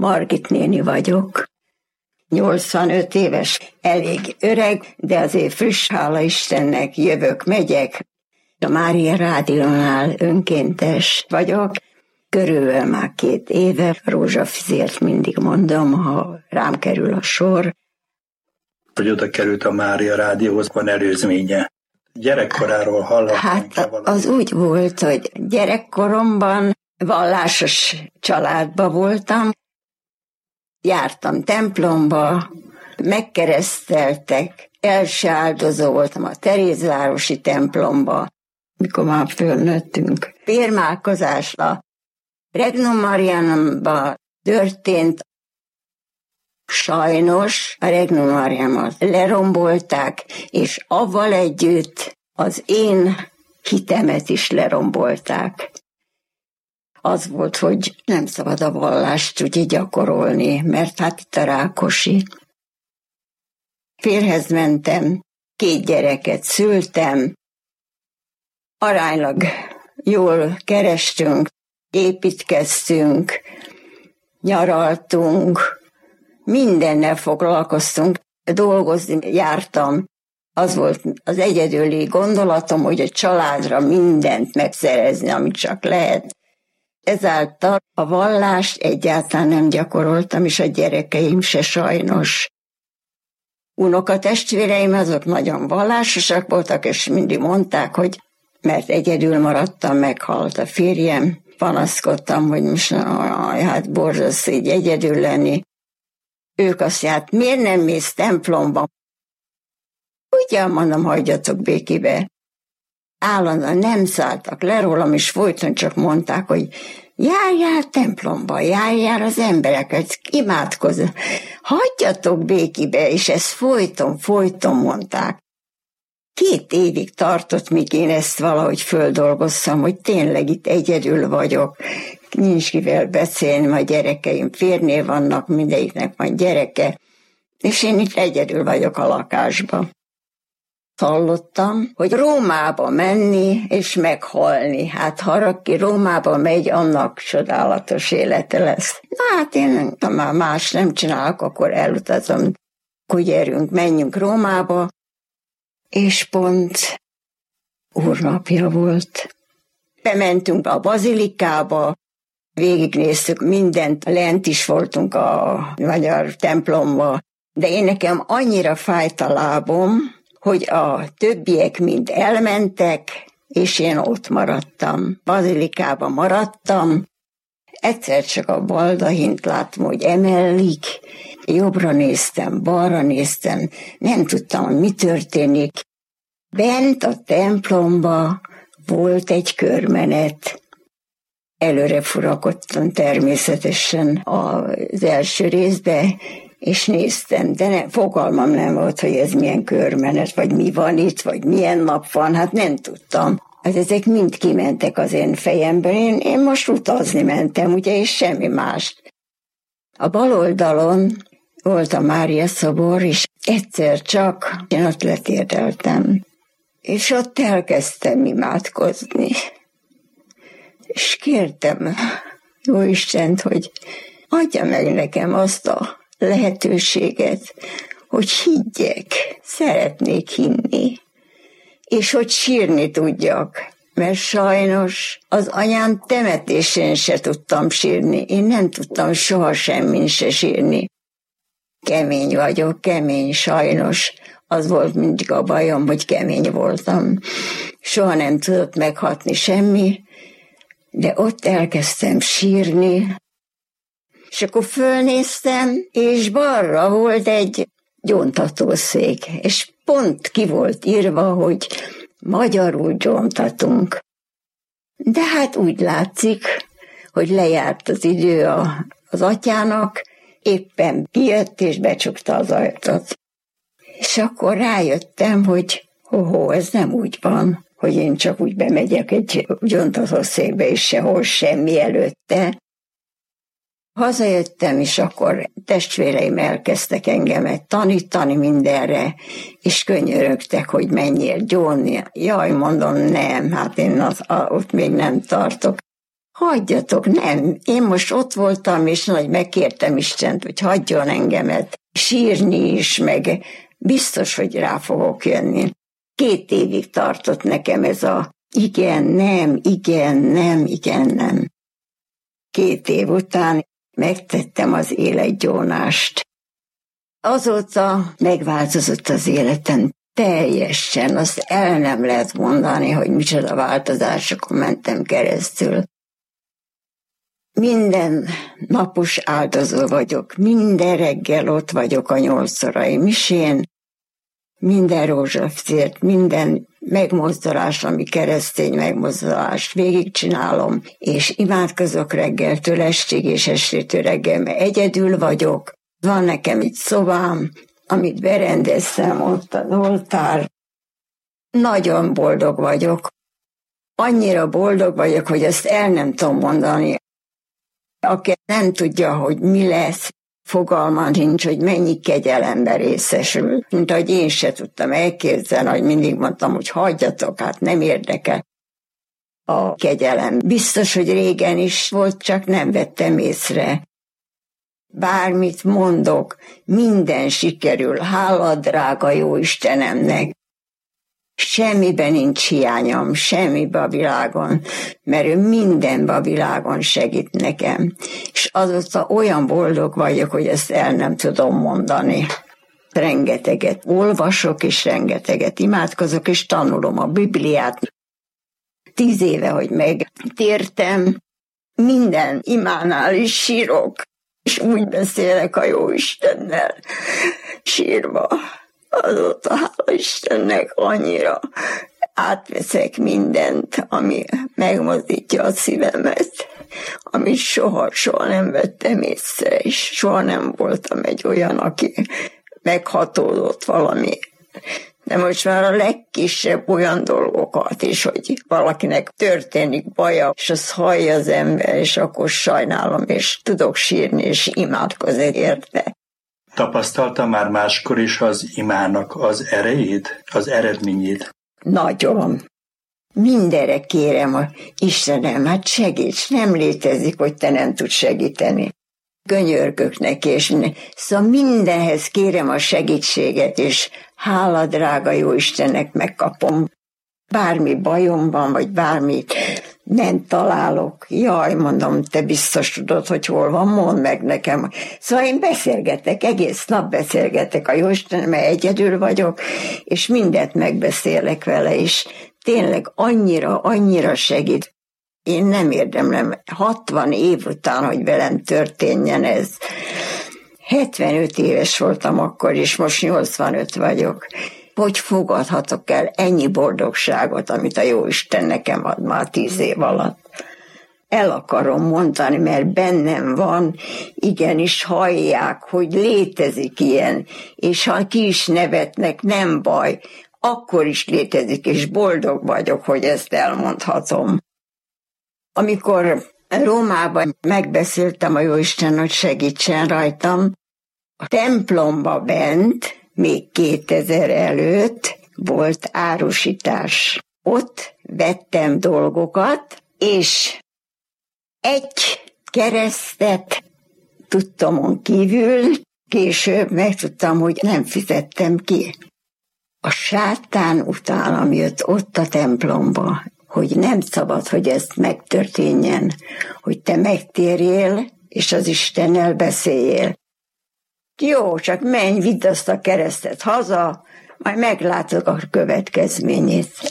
Margit néni vagyok. 85 éves, elég öreg, de azért friss, hála Istennek, jövök, megyek. A Mária Rádiónál önkéntes vagyok. Körülbelül már 2 éve, Rózsafizért mindig mondom, ha rám kerül a sor. Hogy oda került a Mária Rádióhoz, van előzménye. Gyerekkoráról hallottam. Hát az úgy volt, hogy gyerekkoromban vallásos családban voltam, jártam templomba, megkereszteltek, első áldozó voltam a Terézvárosi templomba, mikor már fölnőttünk. Bérmálkozásra Regnum Marianumban történt, sajnos a Regnum Marianumot lerombolták, és avval együtt az én hitemet is lerombolták. Az volt, hogy nem szabad a vallást ugye gyakorolni, mert hát itt a Rákosi. Férjhez mentem, 2 gyereket szültem, aránylag jól kerestünk, építkeztünk, nyaraltunk, mindennel foglalkoztunk, dolgozni jártam. Az volt az egyedüli gondolatom, hogy a családra mindent megszerezni, amit csak lehet. Ezáltal a vallást egyáltalán nem gyakoroltam, és a gyerekeim se sajnos. Unokatestvéreim azok nagyon vallásosak voltak, és mindig mondták, hogy mert egyedül maradtam, meghalt a férjem, panaszkodtam, hogy most hát borzasztó így egyedül lenni. Ők azt mondják, miért nem mész templomba? Ugyan mondom, hagyjatok békébe. Állandóan nem szálltak le rólam, és folyton csak mondták, hogy járjál templomba, járjál az embereket, imádkozz. Hagyjatok békébe, és ezt folyton mondták. 2 évig tartott, míg én ezt valahogy földolgoztam, hogy tényleg itt egyedül vagyok. Nincs kivel beszélni, a gyerekeim férnél vannak, mindegyiknek van gyereke, és én itt egyedül vagyok a lakásban. Hallottam, hogy Rómába menni és meghalni. Hát ha aki Rómába megy, annak csodálatos élete lesz. Na hát én már más nem csinálok, akkor elutazom. Akkor gyerünk, menjünk Rómába. És pont úrnapja volt. Bementünk a bazilikába, végignéztük mindent, lent is voltunk a magyar templomba, de én nekem annyira fájt a lábom, hogy a többiek mind elmentek, és én ott maradtam. Bazilikában maradtam. Egyszer csak a baldahint láttam, hogy emellik. Jobbra néztem, balra néztem, nem tudtam, hogy mi történik. Bent a templomba volt egy körmenet. Előre furakodtam természetesen az első részbe, és néztem, de fogalmam nem volt, hogy ez milyen körmenet, vagy mi van itt, vagy milyen nap van, hát nem tudtam. Hát ezek mind kimentek az én fejemből, én most utazni mentem, ugye, és semmi más. A bal oldalon volt a Mária szobor, és egyszer csak én ott letérdeltem, és ott elkezdtem imádkozni. És kértem jó Istent, hogy adja meg nekem azt a lehetőséget, hogy higgyek, szeretnék hinni, és hogy sírni tudjak, mert sajnos az anyám temetésén se tudtam sírni, én nem tudtam soha semmin se sírni. Kemény vagyok, kemény sajnos, az volt mindig a bajom, hogy kemény voltam. Soha nem tudott meghatni semmi, de ott elkezdtem sírni, és akkor fölnéztem, és balra volt egy gyóntatószék, és pont ki volt írva, hogy magyarul gyóntatunk. De hát úgy látszik, hogy lejárt az idő az atyának, éppen kijött és becsukta az ajtót. És akkor rájöttem, hogy ez nem úgy van, hogy én csak úgy bemegyek egy gyóntatószékbe, és sehol semmi előtte. Hazajöttem, és akkor testvéreim elkezdtek engemet tanítani mindenre, és könyörögtek, hogy menjél gyónni. Jaj, mondom, nem, hát én ott még nem tartok. hagyjatok, nem. Én most ott voltam, és nagy megkértem Istent, hogy hagyjon engemet sírni is, meg biztos, hogy rá fogok jönni. 2 évig tartott nekem ez a igen, nem, igen, nem, igen, nem. 2 év után megtettem az életgyónást. Azóta megváltozott az életem teljesen, azt el nem lehet mondani, hogy micsoda változásokon mentem keresztül. Minden napos áldozó vagyok, minden reggel ott vagyok a 8-szorai misén, minden rózsafszért, minden megmozdulás, ami keresztény megmozdulást végigcsinálom, és imádkozok reggeltől estig, és estétől reggel, mert egyedül vagyok. Van nekem egy szobám, amit berendeztem, ott az oltár. Nagyon boldog vagyok. Annyira boldog vagyok, hogy ezt el nem tudom mondani. Aki nem tudja, hogy mi lesz, fogalma nincs, hogy mennyi kegyelemben részesül. Mint ahogy én se tudtam elképzelni, hogy mindig mondtam, hogy hagyjatok, hát nem érdekel a kegyelem. Biztos, hogy régen is volt, csak nem vettem észre. Bármit mondok, minden sikerül, hála drága jó Istenemnek. Semmiben nincs hiányom, semmiben a világon, mert ő mindenben a világon segít nekem. És azóta olyan boldog vagyok, hogy ezt el nem tudom mondani. Rengeteget olvasok, és rengeteget imádkozok, és tanulom a Bibliát. 10 éve, hogy megtértem, minden imánál is sírok, és úgy beszélek a jó Istennel, sírva. Azóta, hála Istennek, annyira átveszek mindent, ami megmozdítja a szívemet, amit soha nem vettem észre, és soha nem voltam egy olyan, aki meghatódott valami. De most már a legkisebb olyan dolgokat is, hogy valakinek történik baja, és azt hallja az ember, és akkor sajnálom, és tudok sírni, és imádkozni érte. Tapasztalta már máskor is az imának az erejét, az eredményét? Nagyon. Mindenre kérem a Istenem, hát segíts, nem létezik, hogy te nem tudsz segíteni. Könyörgök neki, és minden. Szóval mindenhez kérem a segítséget, és hála drága jó Istennek megkapom. Bármi bajom van, vagy bármit nem találok. Jaj, mondom, te biztos tudod, hogy hol van, mondd meg nekem. Szóval én beszélgetek, egész nap beszélgetek a Jóisten, mert egyedül vagyok, és mindent megbeszélek vele, és tényleg annyira segít. Én nem érdemlem 60 év után, hogy velem történjen ez. 75 éves voltam akkor, és most 85 vagyok. Hogy fogadhatok el ennyi boldogságot, amit a Jóisten nekem ad már 10 év alatt? El akarom mondani, mert bennem van, igenis hallják, hogy létezik ilyen, és ha ki is nevetnek, nem baj, akkor is létezik, és boldog vagyok, hogy ezt elmondhatom. Amikor Rómában megbeszéltem a Jóisten, hogy segítsen rajtam, a templomba bent, még 2000 előtt volt árusítás. Ott vettem dolgokat, és egy keresztet tudtomon kívül, később megtudtam, hogy nem fizettem ki. A sátán utánam jött ott a templomba, hogy nem szabad, hogy ezt megtörténjen, hogy te megtérjél, és az Istennel beszéljél. Jó, csak menj, vidd azt a keresztet haza, majd meglátod a következményét.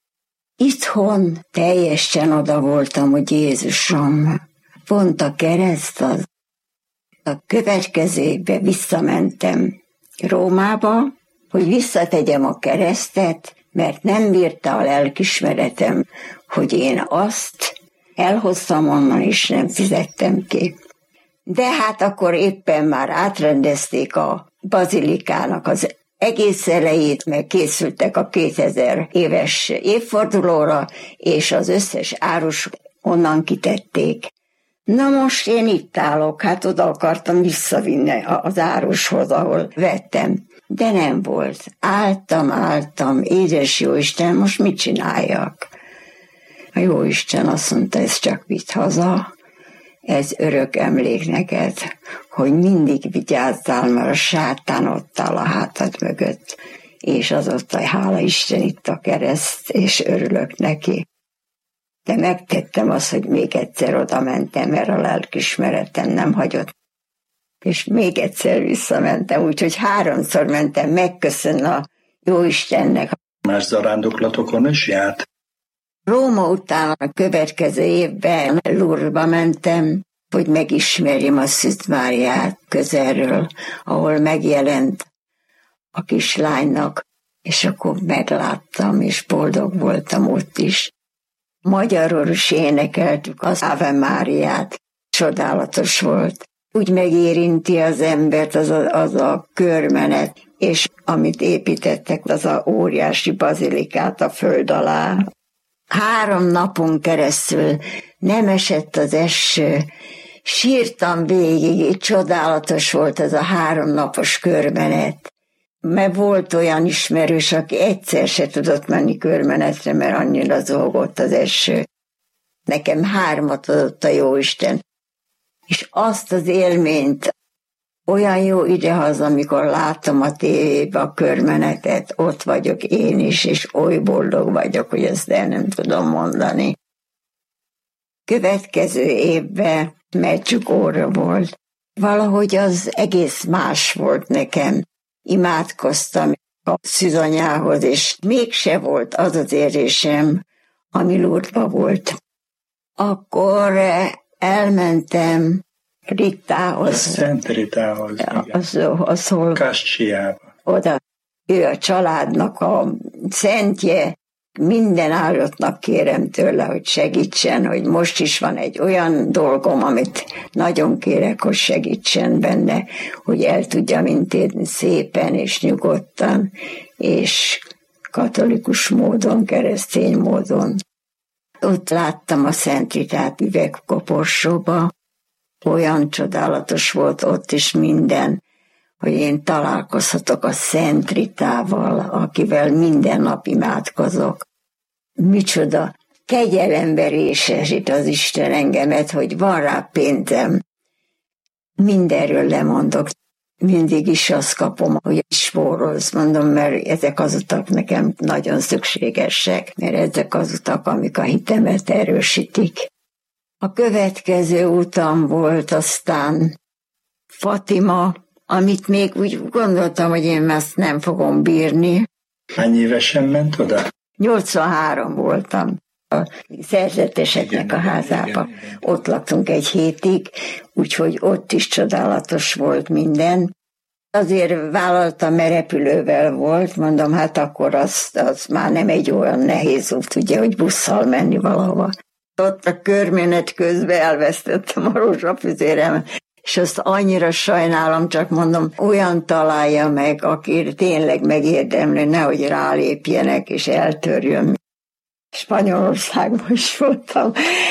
Itthon teljesen oda voltam, hogy Jézusom, pont a kereszt az. A következő évben visszamentem Rómába, hogy visszategyem a keresztet, mert nem bírta a lelkismeretem, hogy én azt elhoztam onnan, és nem fizettem ki. De hát akkor éppen már átrendezték a bazilikának az egész elejét, meg készültek a 2000 éves évfordulóra, és az összes árus onnan kitették. Na most én itt állok, hát oda akartam visszavinni az árushoz, ahol vettem. De nem volt. Álltam, édes Jóisten, most mit csináljak? A Jóisten azt mondta, ez csak vidd haza, ez örök emlék neked, hogy mindig vigyázzál, mert a sátán ott áll a hátad mögött. És azóta, hála Isten, itt a kereszt, és örülök neki. De megtettem azt, hogy még egyszer oda mentem, mert a lelkismeretem nem hagyott. És még egyszer visszamentem, úgyhogy 3-szor mentem megköszönni a Jóistennek. Más zarándoklatokon is járt? Róma után a következő évben Lourdesba mentem, hogy megismerjem a Szűz Máriát közelről, ahol megjelent a kislánynak, és akkor megláttam, és boldog voltam ott is. Magyarul is énekeltük az Ave Máriát, csodálatos volt. Úgy megérinti az embert az a körmenet, és amit építettek, az a óriási bazilikát a föld alá. 3 napon keresztül nem esett az eső, sírtam végig, csodálatos volt ez a 3 napos körmenet. Mert volt olyan ismerős, aki egyszer se tudott menni körmenetre, mert annyira zúgott az eső. Nekem 3 adott a Jóisten. És azt az élményt, olyan jó idehaza, amikor látom a tévébe a körmenetet, ott vagyok én is, és oly boldog vagyok, hogy ezt el nem tudom mondani. Következő évben Medjugorje volt. Valahogy az egész más volt nekem. Imádkoztam a szűzanyához, és mégse volt az az érzésem, ami Lourdesban volt. Akkor elmentem Ritához. A Szent Ritához, igen. Kascsiába. Oda. Ő a családnak a szentje. Minden állatnak kérem tőle, hogy segítsen, hogy most is van egy olyan dolgom, amit nagyon kérek, hogy segítsen benne, hogy el tudjam intézni szépen és nyugodtan, és katolikus módon, keresztény módon. Ott láttam a Szent Ritát üvegkoporsóba, olyan csodálatos volt ott is minden, hogy én találkozhatok a Szent Ritával, akivel minden nap imádkozok. Micsoda kegyelembe résesít az Isten engemet, hogy van rá pénzem. Mindenről lemondok. Mindig is azt kapom, hogy spórolsz, mondom, mert ezek az utak nekem nagyon szükségesek, mert ezek az utak, amik a hitemet erősítik. A következő utam volt aztán Fatima, amit még úgy gondoltam, hogy én ezt nem fogom bírni. Hány évesen ment oda? 83 voltam a szerzeteseknek a házába. Igen. Ott laktunk egy hétig, úgyhogy ott is csodálatos volt minden. Azért vállaltam, mert repülővel volt, mondom, hát akkor az már nem egy olyan nehéz út, ugye, hogy busszal menni valahova. Ott a körmenet közben elvesztettem a rózsafüzéremet, és azt annyira sajnálom, csak mondom, olyan találja meg, aki tényleg megérdemli, nehogy rálépjenek és eltörjön. Spanyolországban is voltam,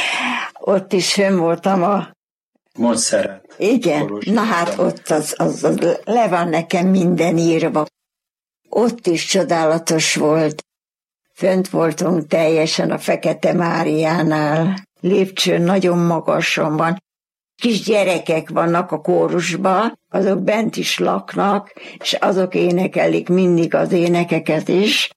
ott is fönn voltam a... Montserrat. Igen, na hát ott az le van nekem minden írva. Ott is csodálatos volt. Fönt voltunk teljesen a Fekete Máriánál, lépcsőn nagyon magasan van. Kis gyerekek vannak a kórusban, azok bent is laknak, és azok énekelik mindig az énekeket is.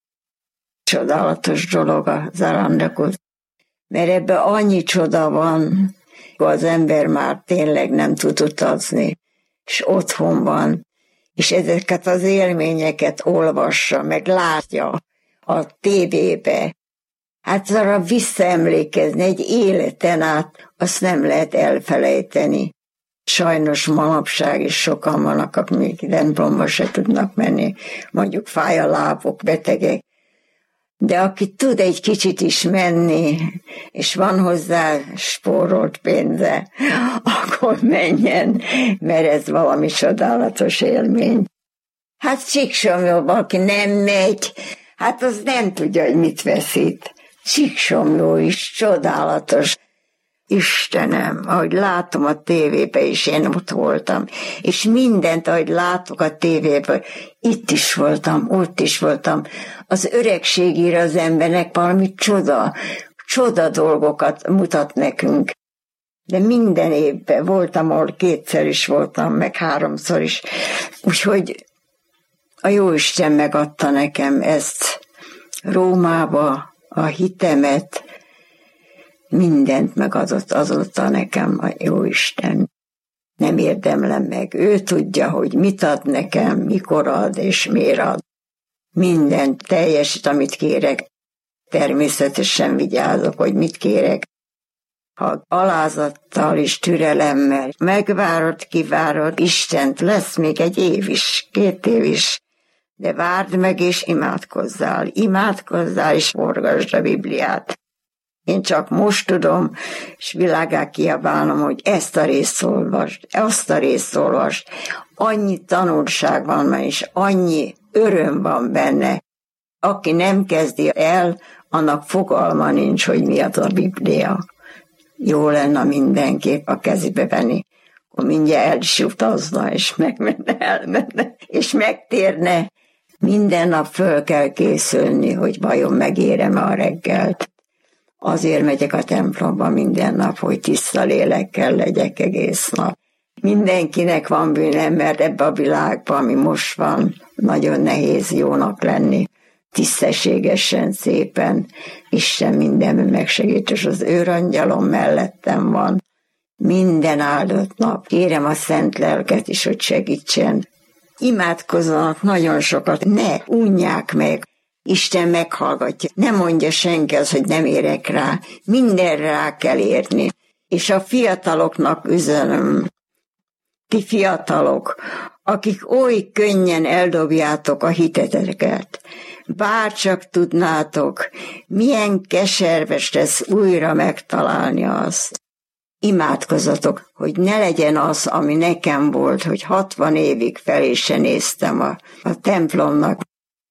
Csodálatos dolog a zarandokot, mert ebben annyi csoda van, az ember már tényleg nem tud utazni, és otthon van, és ezeket az élményeket olvassa, meg látja a tévébe. Hát arra visszaemlékezni egy életen át, azt nem lehet elfelejteni. Sajnos manapság is sokan vannak, akik még templomba se tudnak menni, mondjuk fáj a lábok, betegek. De aki tud egy kicsit is menni, és van hozzá spórolt pénze, akkor menjen, mert ez valami csodálatos élmény. Hát Csíksomlyóban, aki nem megy, hát az nem tudja, hogy mit veszít. Csíksomlyó is csodálatos. Istenem, ahogy látom a tévébe, és én ott voltam, és mindent, ahogy látok a tévéből, itt is voltam, ott is voltam. Az öregség ír az embernek valami csoda dolgokat mutat nekünk. De minden évben voltam, ahol 2-szer is voltam, meg 3-szor is. Úgyhogy a Jóisten megadta nekem ezt Rómába, a hitemet, mindent megadott azóta nekem a Jóisten. Nem érdemlem meg. Ő tudja, hogy mit ad nekem, mikor ad és miért ad. Mindent teljesít, amit kérek. Természetesen vigyázok, hogy mit kérek. Ha alázattal és türelemmel megvárod, kivárod Istent, lesz még 1 év is, 2 év is, de várd meg és imádkozzál és forgasd a Bibliát. Én csak most tudom, és világá kiabálom, hogy ezt a részt olvasd, azt a részt olvasd. Annyi tanulság van ma, és annyi öröm van benne. Aki nem kezdi el, annak fogalma nincs, hogy mi az a Biblia. Jó lenne mindenképp a kezébe venni, akkor mindjárt el is utazna, és elmenne, és megtérne. Minden nap föl kell készülni, hogy vajon megérem a reggelt. Azért megyek a templomba minden nap, hogy tiszta lélekkel legyek egész nap. Mindenkinek van bűne, mert ebben a világban, ami most van, nagyon nehéz jónak lenni. Tisztességesen, szépen, Isten mindenben megsegít, és az őrangyalom mellettem van. Minden áldott nap. Kérem a szent lelket is, hogy segítsen. Imádkozzanak nagyon sokat, ne unják meg. Isten meghallgatja. Nem mondja senki az, hogy nem érek rá. Mindenre rá kell érni. És a fiataloknak üzenem. Ti fiatalok, akik oly könnyen eldobjátok a hiteteket, bárcsak tudnátok, milyen keserves lesz újra megtalálni azt. Imádkozzatok, hogy ne legyen az, ami nekem volt, hogy 60 évig felé se néztem a templomnak.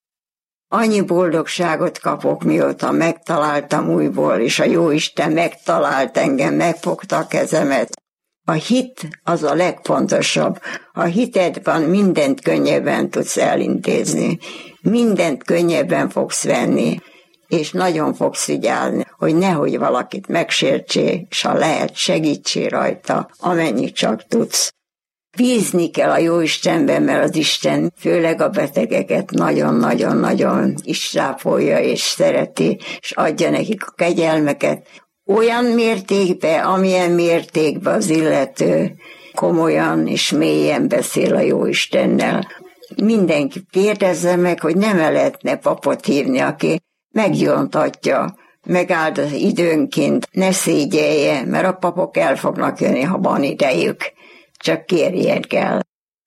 Annyi boldogságot kapok, mióta megtaláltam újból, és a Jóisten megtalált engem, megfogta a kezemet. A hit az a legfontosabb. A hitedben mindent könnyebben tudsz elintézni. Mindent könnyebben fogsz venni, és nagyon fogsz vigyázni, hogy nehogy valakit megsértsé, és ha lehet, segítsél rajta, amennyit csak tudsz. Bízni kell a Jóistenben, mert az Isten főleg a betegeket nagyon-nagyon-nagyon is rápolja, és szereti, és adja nekik a kegyelmeket. Olyan mértékben, amilyen mértékben az illető komolyan és mélyen beszél a Jóistennel. Mindenki kérdezze meg, hogy nem lehetne papot hívni, aki meggyóntatja, megáld az időnként, ne szégyelje, mert a papok el fognak jönni, ha van idejük. Csak kérjen kell.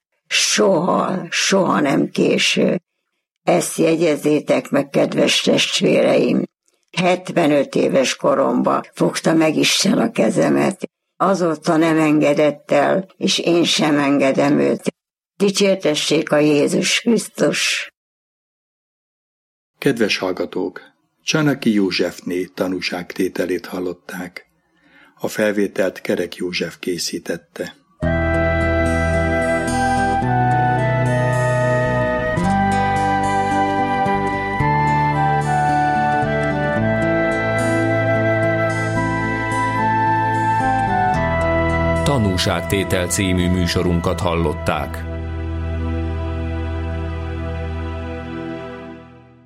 Soha nem késő. Ezt jegyezzétek meg, kedves testvéreim. 75 éves koromban fogta meg Isten a kezemet. Azóta nem engedett el, és én sem engedem őt. Dicsértessék a Jézus Krisztus! Kedves hallgatók! Csanaki Józsefné tanúságtételét hallották. A felvételt Kerek József készítette. Tanúságtétel című műsorunkat hallották.